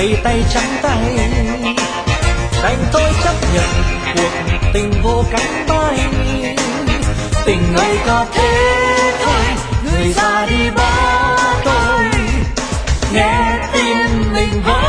ngày tay trắng tay, đành tôi chấp nhận cuộc tình vô cánh bay. Tình người có thế thôi, người ra đi bỏ tôi, nghe tim mình vỡ.